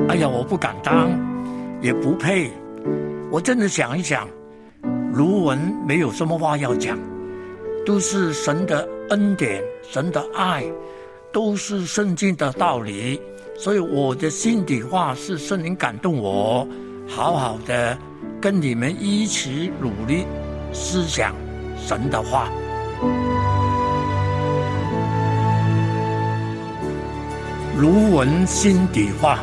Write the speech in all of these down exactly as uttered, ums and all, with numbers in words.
哎呀，我不敢当，也不配。我真的想一想，卢文没有什么话要讲，都是神的恩典，神的爱，都是圣经的道理。所以我的心底话是圣灵感动我，好好的跟你们一起努力思想神的话。卢文心底话。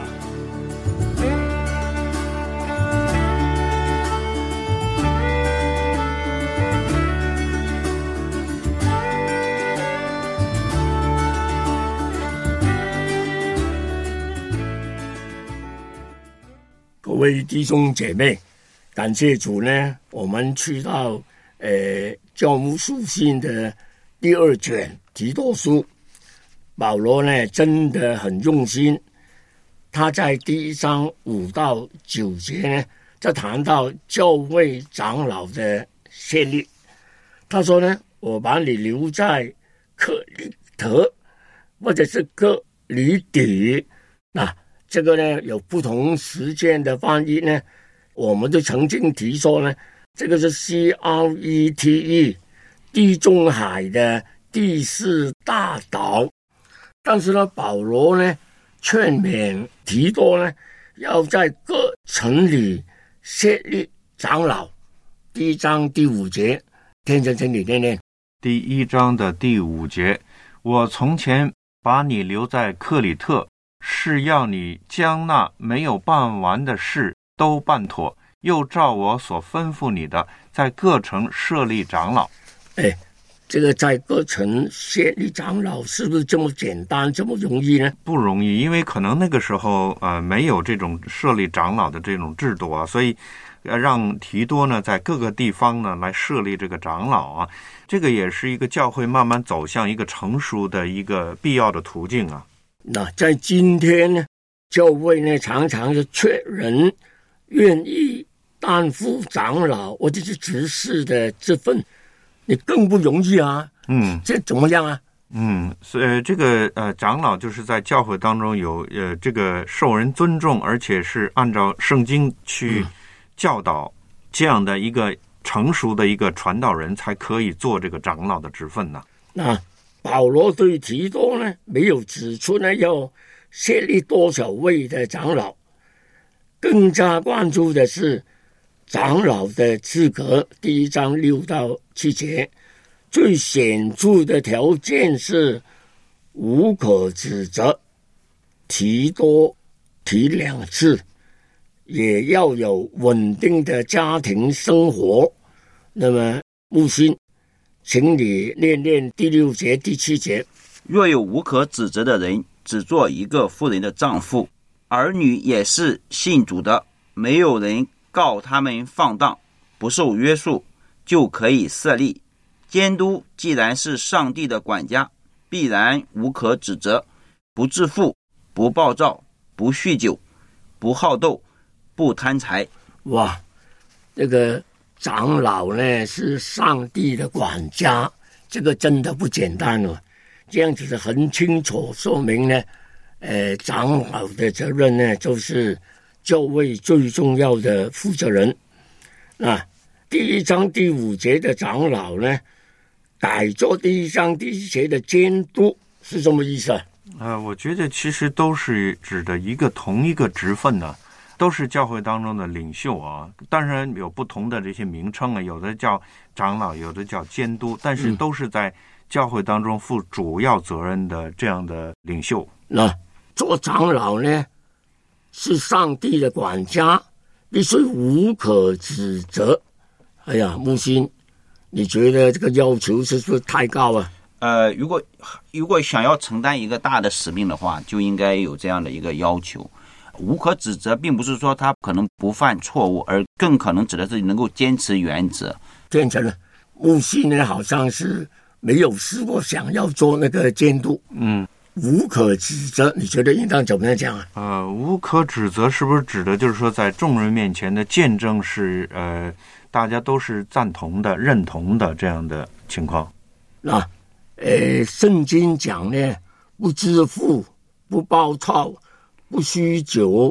各位弟兄姐妹，感谢主呢，我们去到呃教牧书信的第二卷提多书，保罗呢真的很用心，他在第一章五到九节呢，就谈到教会长老的设立。他说呢，我把你留在克里特或者是克里底，那这个呢有不同时间的翻译呢，我们就曾经提说呢，这个是 C R E T E 地中海的第四大岛。但是呢，保罗呢劝勉提多呢，要在各城里设立长老。第一章第五节，天真真理念念。 第一章的第五节，我从前把你留在克里特，是要你将那没有办完的事都办妥，又照我所吩咐你的，在各城设立长老。 哎，这个在各城设立长老是不是这么简单这么容易呢？ 不容易，因为可能那个时候呃没有这种设立长老的这种制度啊，所以呃让提多呢在各个地方呢来设立这个长老啊，这个也是一个教会慢慢走向一个成熟的一个必要的途径啊。 那在今天呢，教会呢常常是缺人愿意担负长老或者是执事的这份，你更不容易啊。 嗯， 这怎么样啊？ 嗯，所以这个呃长老就是在教会当中有呃这个受人尊重，而且是按照圣经去教导这样的一个成熟的一个传道人，才可以做这个长老的职分呢。 那保罗对提多呢，没有指出呢要设立多少位的长老，更加关注的是长老的资格。第一章六到七节，最显著的条件是无可指责，提多提两次，也要有稳定的家庭生活。那么木心，请你念念第六节第七节。 若有无可指责的人，只做一个妇人的丈夫，儿女也是信主的，没有人告他们放荡，不受约束，就可以设立。监督既然是上帝的管家，必然无可指责，不自负，不暴躁，不酗酒，不好斗，不贪财。 哇，这个长老呢是上帝的管家，这个真的不简单哦。这样子很清楚说明呢，呃，长老的责任呢就是教会最重要的负责人。那第一章第五节的长老呢，改做第一章第一节的监督，是什么意思啊？ 呃，我觉得其实都是指的一个同一个职分呢、啊，都是教会当中的领袖啊。当然有不同的这些名称啊，有的叫长老，有的叫监督，但是都是在教会当中负主要责任的这样的领袖。 那做长老呢，是上帝的管家，必须无可指责。哎呀，木心，你觉得这个要求是不是太高啊？ 呃，如果如果想要承担一个大的使命的话，就应该有这样的一个要求。无可指责，并不是说他可能不犯错误，而更可能指的是能够坚持原则。 变成了木心呢，好像是没有试过想要做那个监督。 嗯， 无可指责，你觉得应当怎么样讲啊？ 呃，无可指责是不是指的就是说，在众人面前的见证是呃，大家都是赞同的、认同的这样的情况？ 那呃，圣经讲呢，不自负，不暴躁，不酗酒，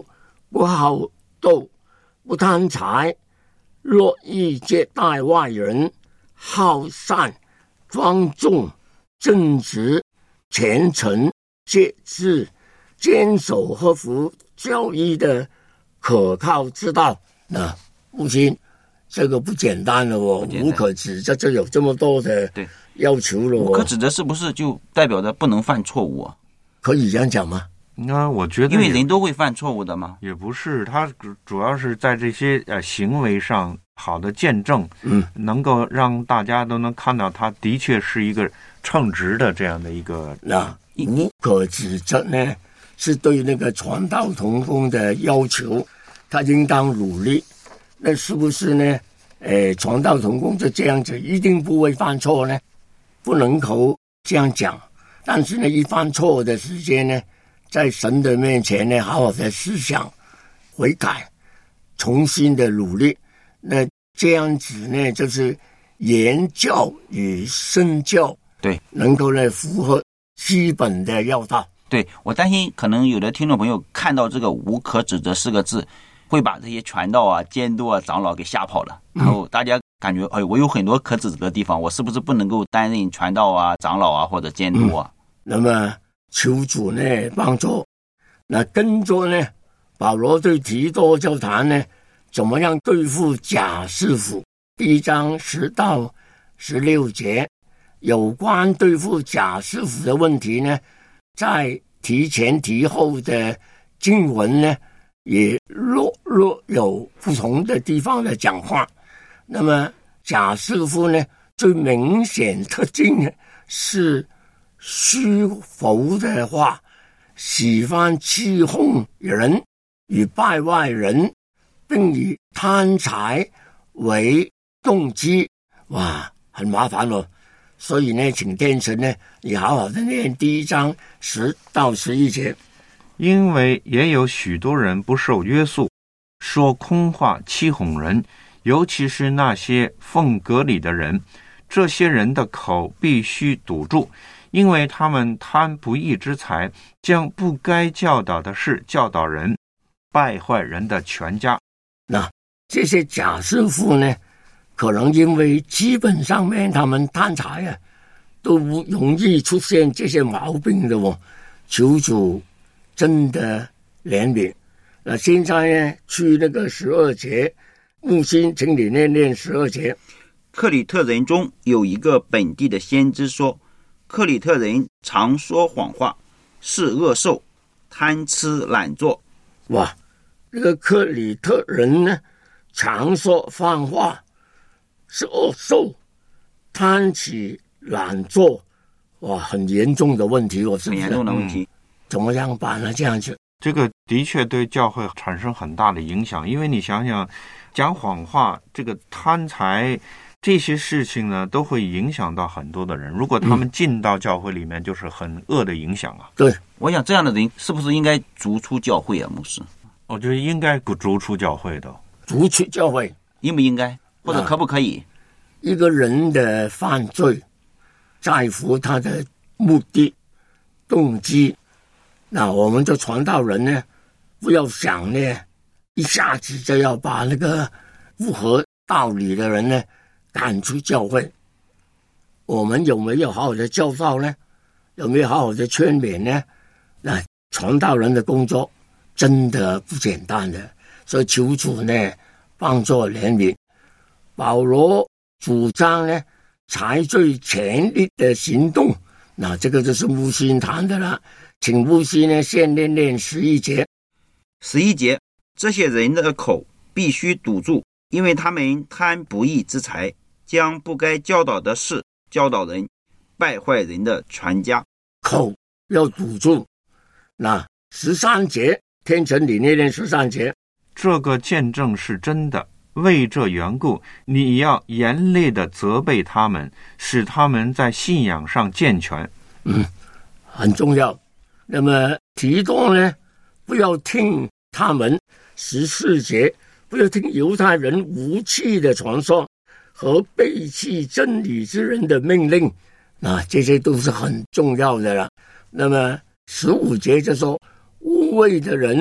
不好斗，不贪财，乐意接待外人，好善，庄重，正直，虔诚，节制，坚守合乎教义的可靠之道。那父亲，这个不简单了哦，无可指责，这有这么多的要求了哦。 无可指责是不是就代表着不能犯错误啊？ 可以这样讲吗？ 那我觉得， 因为人都会犯错误的嘛。 也不是，他主要是在这些呃行为上好的见证，嗯，能够让大家都能看到他的确是一个称职的这样的一个。 那无可指责呢，是对那个传道同工的要求，他应当努力。那是不是呢？呃，传道同工就这样子，一定不会犯错呢？不能够这样讲。但是呢，一犯错的时间呢，在神的面前呢，好好的思想、悔改，重新的努力。那这样子呢，就是言教与身教， 对， 能够呢符合基本的要道。 对，我担心可能有的听众朋友看到这个无可指责四个字，会把这些传道啊、监督啊、长老给吓跑了，然后大家感觉，哎，我有很多可指责的地方，我是不是不能够担任传道啊、长老啊或者监督啊？ 嗯，那么求主呢帮助。那跟着呢，保罗对提多就谈呢，怎么样对付假师傅。第一章十到十六节，有关对付假师傅的问题呢，在提前提后的经文呢，也略略有不同的地方的讲话。那么假师傅呢，最明显特征呢是虚浮的话，喜欢欺哄人与败坏人，并以贪财为动机。哇，很麻烦了。所以呢，请天神呢，你好好的念第一章十到十一节。 因为也有许多人不受约束，说空话欺哄人，尤其是那些奉割礼的人，这些人的口必须堵住，因为他们贪不义之财，将不该教导的事教导人，败坏人的全家。 那这些假师傅呢，可能因为基本上面他们贪财啊，都容易出现这些毛病的哦。求主真的怜悯。那现在呢，去那个十二节，木星请你念念十二节。 克里特人中有一个本地的先知说，克里特人常说谎话，是恶兽，贪吃懒做。 哇，这个克里特人呢，常说谎话，是恶兽，贪吃懒做。哇，很严重的问题，我是很严重的问题。 嗯，怎么样办呢？这样子， 这个的确对教会产生很大的影响，因为你想想，讲谎话、这个贪财这些事情呢，都会影响到很多的人。如果他们进到教会里面，就是很恶的影响啊。 对， 我想这样的人是不是应该逐出教会啊，牧师？ 我觉得应该逐出教会的。 逐出教会， 应不应该，或者可不可以？ 一个人的犯罪，在乎他的目的、动机。那我们就传道人呢，不要想呢，一下子就要把那个不合道理的人呢赶出教会。我们有没有好好的教导呢？有没有好好的劝勉呢？那传道人的工作真的不简单的，所以求主呢帮助怜悯。保罗主张呢采取全力的行动，那这个就是木星谈的了。请木星呢先念念十一节。 十一节，这些人的口必须堵住，因为他们贪不义之财，将不该教导的事教导人，败坏人的全家。 口要堵住。那十三节，天成你念念十三节。 这个见证是真的，为这缘故，你要严厉的责备他们，使他们在信仰上健全。 嗯，很重要。那么提多呢，不要听他们十四节，不要听犹太人无气的传说和背弃真理之人的命令，那这些都是很重要的了。那么十五节就说，污秽的人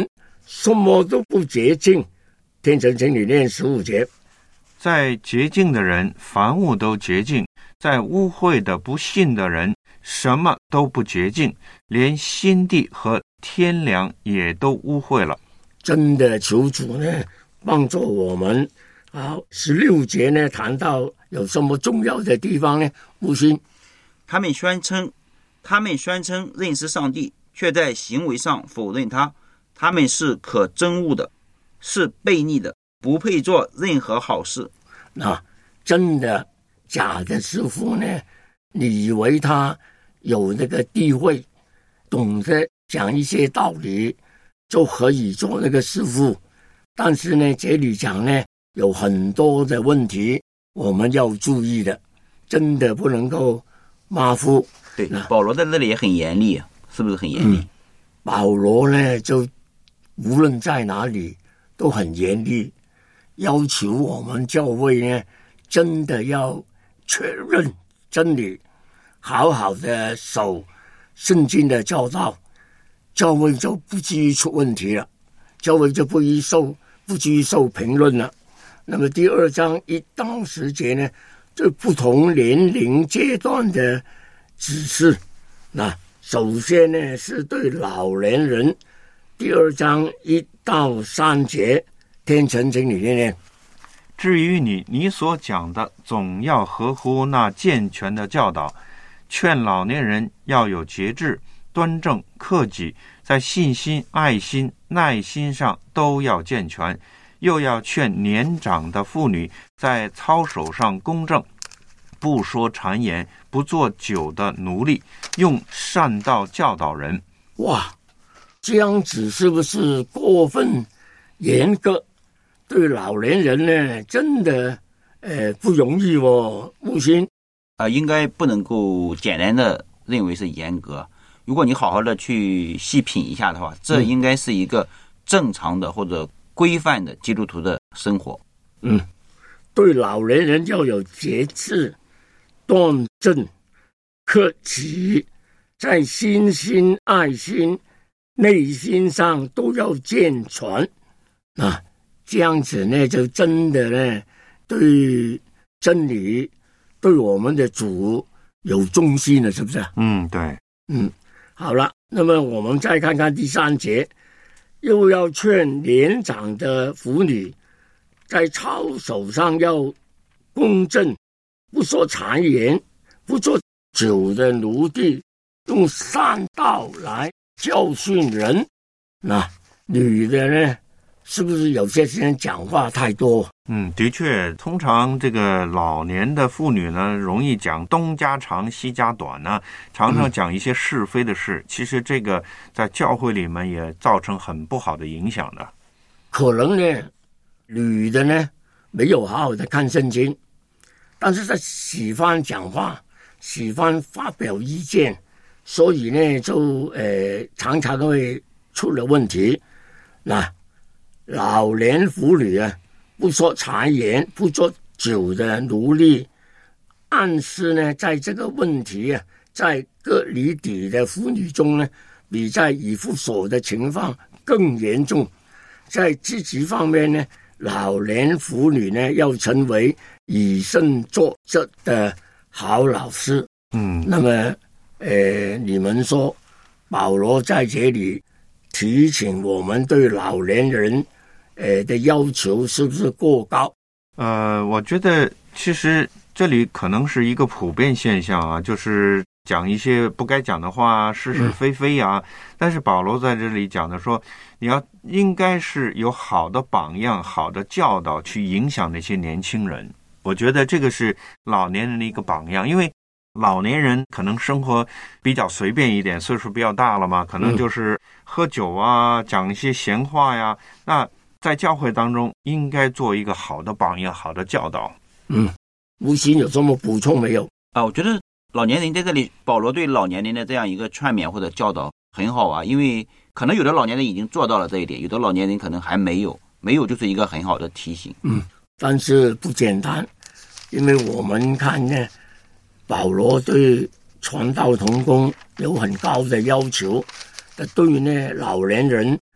什么都不洁净。天成经里念十五节， 在洁净的人，凡物都洁净；在污秽的不信的人，什么都不洁净，连心地和天良也都污秽了。 真的求主呢帮助我们。好，十六节呢谈到有什么重要的地方呢？木星， 他们宣称，他们宣称认识上帝，却在行为上否认他。他们是可憎恶的，是悖逆的，不配做任何好事。 那真的假的师傅呢？你以为他有那个地位，懂得讲一些道理，就可以做那个师傅？但是呢，这里讲呢，有很多的问题我们要注意的，真的不能够马虎。 对，保罗在这里也很严厉，是不是很严厉？嗯、 保罗呢，就无论在哪里都很严厉，要求我们教会呢，真的要确认真理，好好的守圣经的教导，教会就不至于出问题了，教会就不宜受不至于受评论了。那么第二章一到十节呢，对不同年龄阶段的指示。那首先呢是对老年人，第二章一到三节，天成经里面。 至于你，你所讲的，总要合乎那健全的教导，劝老年人要有节制、端正、克己，在信心、爱心、耐心上都要健全。又要劝年长的妇女在操守上公正，不说谗言，不做酒的奴隶，用善道教导人。 哇，这样子是不是过分严格？对老年人呢，真的呃不容易哦，木星啊、呃，应该不能够简单的认为是严格。如果你好好的去细品一下的话，这应该是一个正常的或者规范的基督徒的生活。 嗯，对老年人要有节制、端正、克己，在心心、爱心、内心上都要健全。啊，这样子呢，就真的呢，对真理、对我们的主有忠心了，是不是？ 嗯，对， 嗯，好了，那么我们再看看第三节。又要劝年长的妇女在操守上要公正，不说谗言，不做酒的奴隶，用善道来教训人。那女的呢，是不是有些人讲话太多？ 嗯，的确，通常这个老年的妇女呢，容易讲东家长西家短呢、啊，常常讲一些是非的事、嗯。其实这个在教会里面也造成很不好的影响的。 可能呢，女的呢没有好好的看圣经，但是她喜欢讲话，喜欢发表意见，所以呢就呃常常会出了问题。那老年妇女啊，不说谗言，不做酒的奴隶，暗示呢，在这个问题啊，在各里底的妇女中呢，比在以弗所的情况更严重。在积极方面呢，老年妇女呢要成为以身作则的好老师。 嗯， 那么，呃，你们说，保罗在这里提醒我们对老年人。呃的要求是不是过高？ 呃，我觉得其实这里可能是一个普遍现象啊，就是讲一些不该讲的话，是是非非啊。嗯、但是保罗在这里讲的说，你要应该是有好的榜样、好的教导去影响那些年轻人。我觉得这个是老年人的一个榜样，因为老年人可能生活比较随便一点，岁数比较大了嘛，可能就是喝酒啊，讲一些闲话呀，那。在教会当中应该做一个好的榜样，好的教导。 嗯，吴昕有什么补充没有啊？我觉得老年人在这里，保罗对老年人的这样一个劝勉或者教导很好啊，因为可能有的老年人已经做到了这一点，有的老年人可能还没有，没有就是一个很好的提醒。 嗯，但是不简单，因为我们看呢，保罗对传道同工有很高的要求，对呢老年人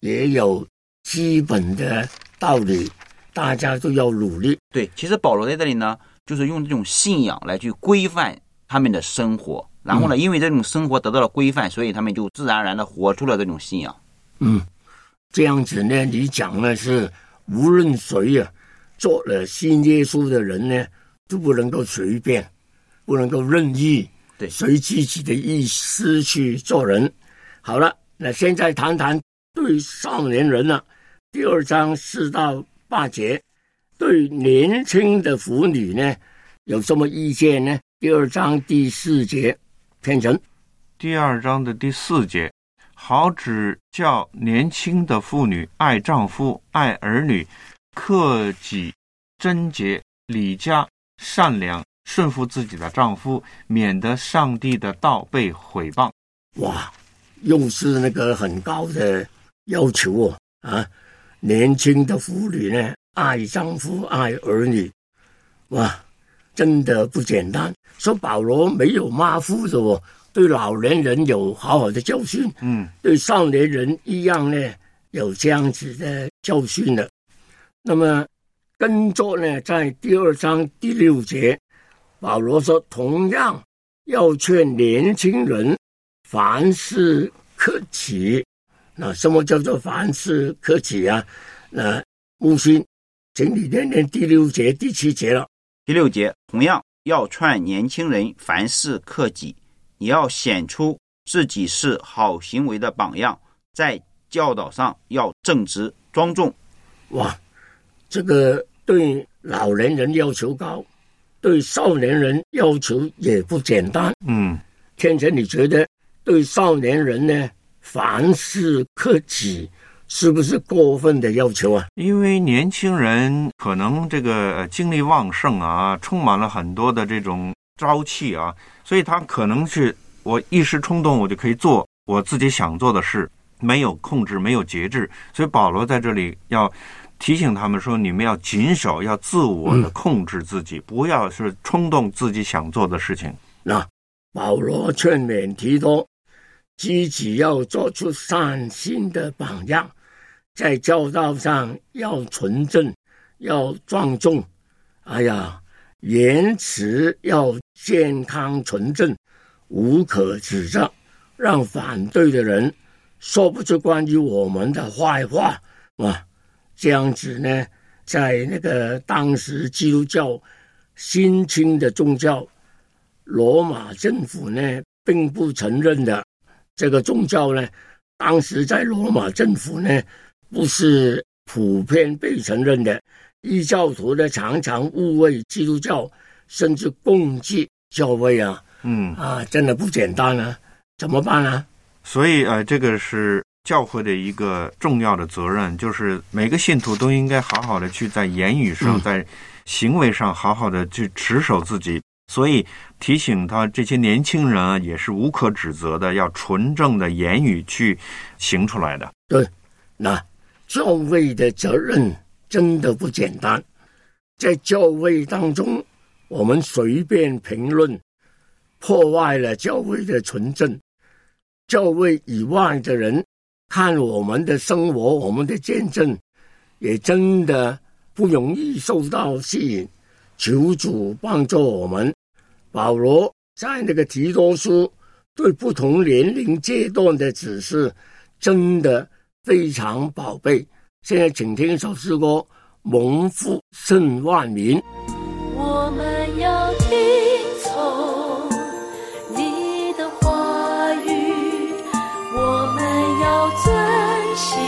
也有基本的道理，大家都要努力。 对，其实保罗在这里呢，就是用这种信仰来去规范他们的生活，然后呢，嗯、因为这种生活得到了规范，所以他们就自然而然的活出了这种信仰。 嗯，这样子呢，你讲的是无论谁啊，做了信耶稣的人呢，都不能够随便，不能够任意， 对， 随自己的意思去做人。好了，那现在谈谈对少年人了。第二章四到八节，对年轻的妇女呢，有什么意见呢？第二章第四节，天成。 第二章的第四节，好指教年轻的妇女爱丈夫、爱儿女，克己、贞洁、理家、善良，顺服自己的丈夫，免得上帝的道被毁谤。 哇，又是那个很高的要求哦啊！年轻的妇女呢，爱丈夫、爱儿女，哇，真的不简单。说保罗没有马虎的哦，对老年人有好好的教训， 嗯， 对少年人一样呢，有这样子的教训的。那么跟着呢，在第二章第六节，保罗说，同样要劝年轻人凡事克己。那什么叫做凡事克己啊？那木星，请你念念第六节、第七节了。 第六节，同样要劝年轻人凡事克己，你要显出自己是好行为的榜样，在教导上要正直庄重。 哇，这个对老年人要求高，对少年人要求也不简单。 嗯， 天成，你觉得对少年人呢，凡事克己，是不是过分的要求啊？ 因为年轻人可能这个精力旺盛啊，充满了很多的这种朝气啊，所以他可能是我一时冲动，我就可以做我自己想做的事，没有控制，没有节制。所以保罗在这里要提醒他们说，你们要谨守，要自我的控制自己，嗯、不要是冲动自己想做的事情。 那保罗劝勉提多，积极要做出善心的榜样，在教导上要纯正，要庄重，哎呀，言辞要健康纯正，无可指责，让反对的人说不出关于我们的坏话啊！这样子呢，在那个当时基督教新兴的宗教，罗马政府呢并不承认的。这个宗教呢，当时在罗马政府呢不是普遍被承认的，异教徒呢常常误会基督教，甚至攻击教会啊， 嗯啊，真的不简单啊，怎么办呢？ 所以呃，这个是教会的一个重要的责任，就是每个信徒都应该好好的去在言语上、嗯、在行为上好好的去持守自己。所以提醒他这些年轻人啊，也是无可指责的，要纯正的言语去行出来的。 对，那教会的责任真的不简单。在教会当中，我们随便评论，破坏了教会的纯正。教会以外的人看我们的生活，我们的见证，也真的不容易受到吸引。求主帮助我们。保罗在那个提多书对不同年龄阶段的指示真的非常宝贝。现在请听一首诗歌，蒙福胜万民。 我们要听从你的话语，我们要遵行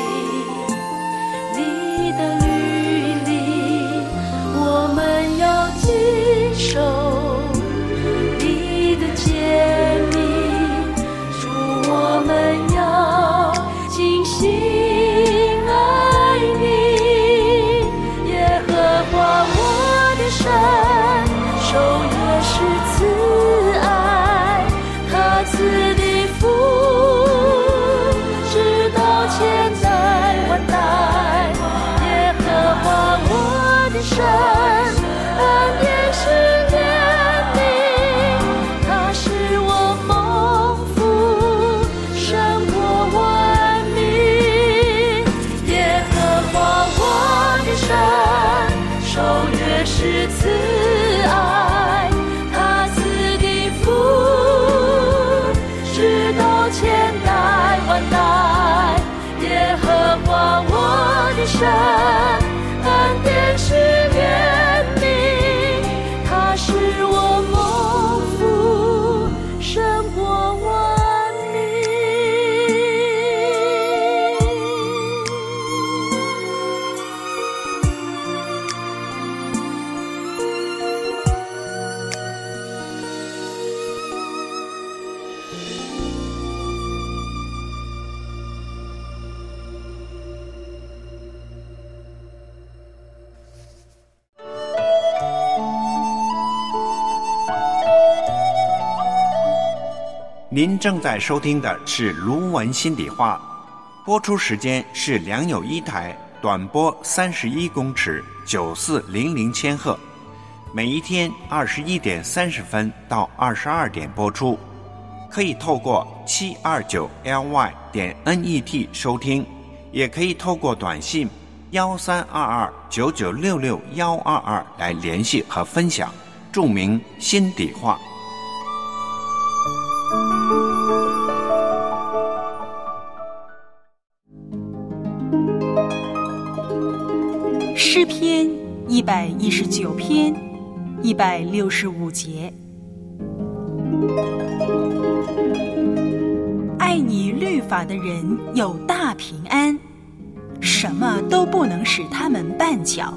你的律例，我们要谨守你的诫命，主，我们要尽心爱你，耶和华我的神， 这是慈爱，他赐的福，直到千代万代。耶和华我的神，恩典是怜悯，他使我蒙福，胜过万民。 您正在收听的是卢文心底话，播出时间是良友一台，短波三十一公尺，九四零零千赫，每一天二十一点三十分到二十二点播出。可以透过七二九 L Y 点 N E T 收听，也可以透过短信幺三二二九九六六幺二二来联系和分享，注明心底话。 诗篇一百一十九篇一百六十五节，爱你律法的人有大平安，什么都不能使他们绊脚。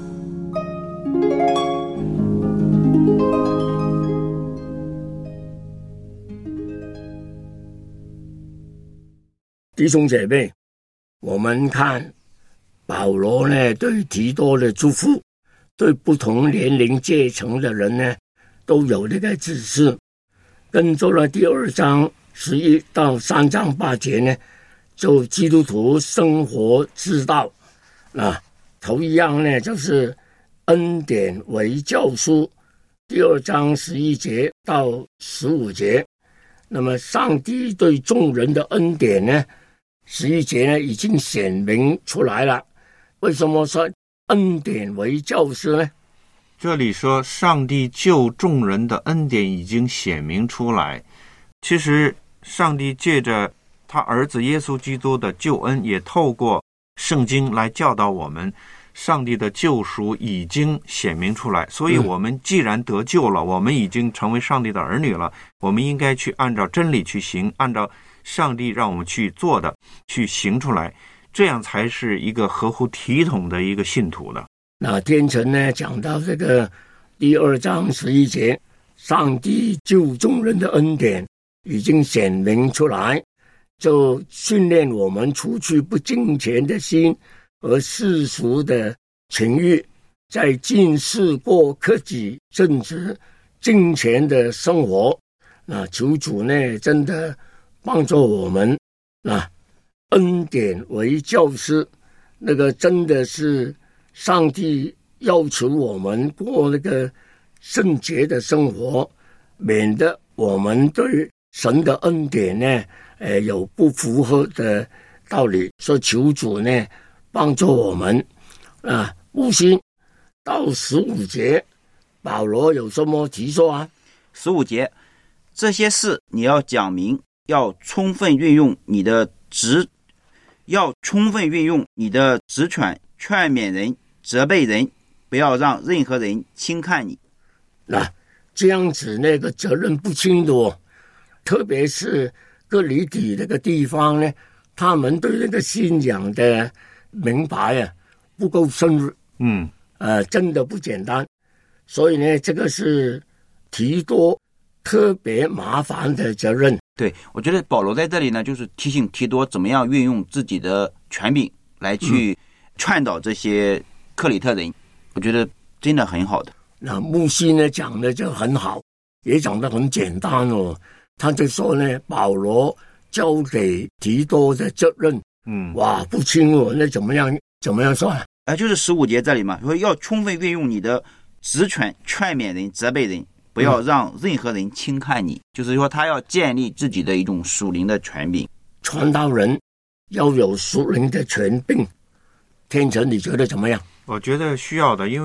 弟兄姐妹，我们看保罗呢对提多的祝福，对不同年龄阶层的人呢都有这个指示。跟着了第二章十一到三章八节呢，就基督徒生活之道啊，头一样呢就是恩典为教书，第二章十一节到十五节。那么上帝对众人的恩典呢，十一节呢已经显明出来了。为什么说恩典为教师呢？ 这里说上帝救众人的恩典已经显明出来，其实上帝借着他儿子耶稣基督的救恩，也透过圣经来教导我们，上帝的救赎已经显明出来。所以我们既然得救了，我们已经成为上帝的儿女了，我们应该去按照真理去行，按照上帝让我们去做的去行出来，这样才是一个合乎体统的一个信徒的。 那天成呢讲到这个第二章十一节，上帝救众人的恩典已经显明出来，就训练我们除去不敬虔的心和世俗的情欲，在尽事过克己、正直、敬虔的生活。那求主呢真的帮助我们，那恩典为教师，那个真的是上帝要求我们过那个圣洁的生活，免得我们对神的恩典呢，呃，有不符合的道理。所以求主呢帮助我们啊。悟性到十五节，保罗有什么提说啊？ 十五节，这些事你要讲明，要充分运用你的职，要充分运用你的职权，劝勉人，责备人，不要让任何人轻看你。 那这样子那个责任不轻的哦，特别是哥林底那个地方呢，他们对那个信仰的明白啊不够深入， 嗯， 呃，真的不简单。所以呢，这个是提多特别麻烦的责任。 对，我觉得保罗在这里呢，就是提醒提多怎么样运用自己的权柄来去劝导这些克里特人，嗯、我觉得真的很好的。 那牧师呢讲的就很好，也讲得很简单哦。他就说呢，保罗交给提多的责任， 嗯， 哇，不轻哦，那怎么样？怎么样算？ 哎，就是十五节这里嘛，说要充分运用你的职权，劝勉人，责备人，不要让任何人轻看你。嗯、就是说，他要建立自己的一种属灵的权柄。 传道人要有属灵的权柄。天成，你觉得怎么样？ 我觉得需要的，因为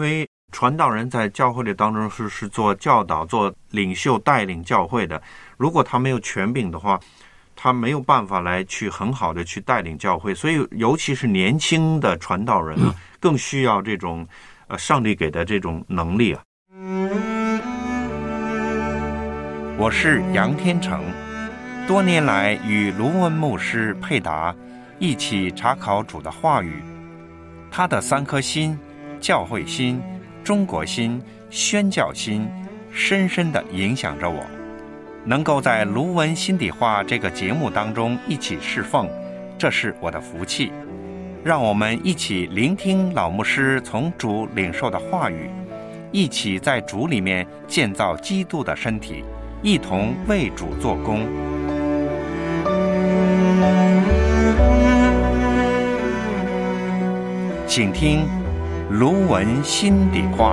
传道人在教会里当中是是做教导、做领袖、带领教会的。如果他没有权柄的话，他没有办法来去很好的去带领教会。所以，尤其是年轻的传道人啊，更需要这种呃上帝给的这种能力啊。 我是杨天成，多年来与卢文牧师配搭，一起查考主的话语。他的三颗心，教会心、中国心、宣教心，深深地影响着我。能够在卢文心底话这个节目当中一起侍奉，这是我的福气。让我们一起聆听老牧师从主领受的话语，一起在主里面建造基督的身体，一同为主做工。请听卢文心底话。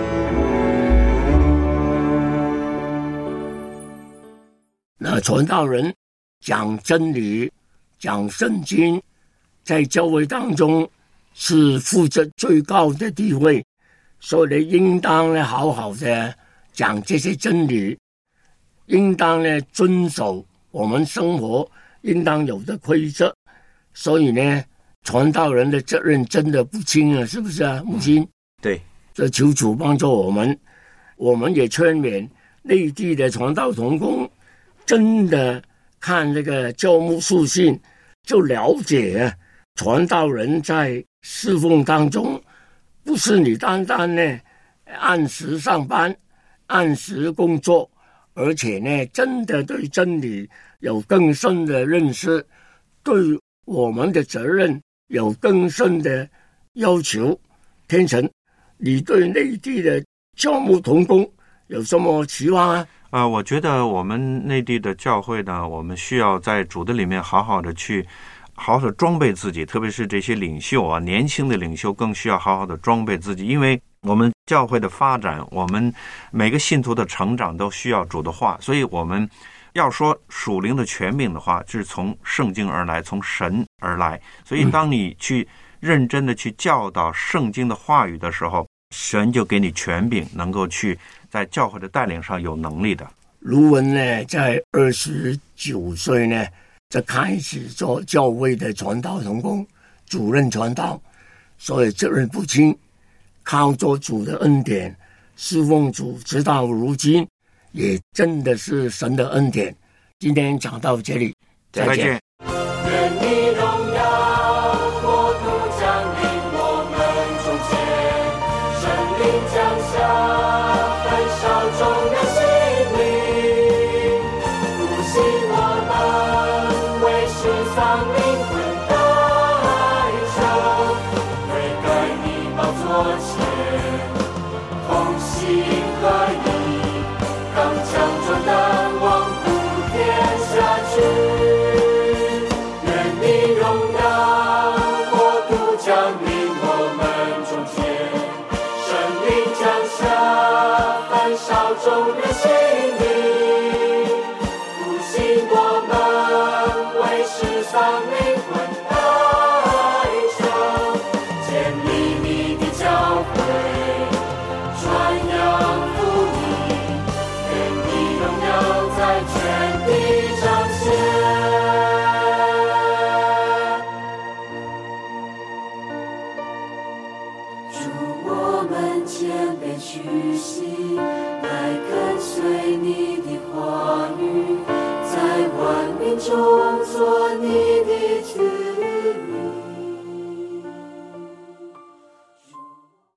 那传道人讲真理、讲圣经，在教会当中是负责最高的地位，所以呢，应当呢好好的讲这些真理，应当呢遵守我们生活应当有的规则。所以呢，传道人的责任真的不轻啊，是不是啊，母亲？ 对， 这求主帮助我们，我们也劝勉内地的传道同工，真的看这个教牧书信，就了解传道人在侍奉当中，不是你单单呢按时上班、按时工作，而且呢，真的对真理有更深的认识，对我们的责任有更深的要求。天成，你对内地的教牧同工有什么期望啊？ 呃，我觉得我们内地的教会呢，我们需要在主的里面好好的去好好的装备自己，特别是这些领袖啊，年轻的领袖更需要好好的装备自己，因为我们教会的发展，我们每个信徒的成长都需要主的话，所以我们要说属灵的权柄的话，是从圣经而来，从神而来。所以当你去认真的去教导圣经的话语的时候，神就给你权柄，能够去在教会的带领上有能力的。 卢文呢，在二十九岁呢，就开始做教会的传道同工，主任传道，所以责任不轻。靠着主的恩典，侍奉主，直到如今，也真的是神的恩典。今天讲到这里，再见。 再见。 愿你荣耀国度降临我们中间，圣灵降下，焚烧众人心灵，复兴我们，为世上灵魂代求，悔改你宝座前，同心合一，刚强壮胆，往普天下去。众人心灵，复兴我们，为世上灵魂代求，建立你的教会，传扬福音，愿你荣耀在全地彰显。祝我们谦卑屈膝，来跟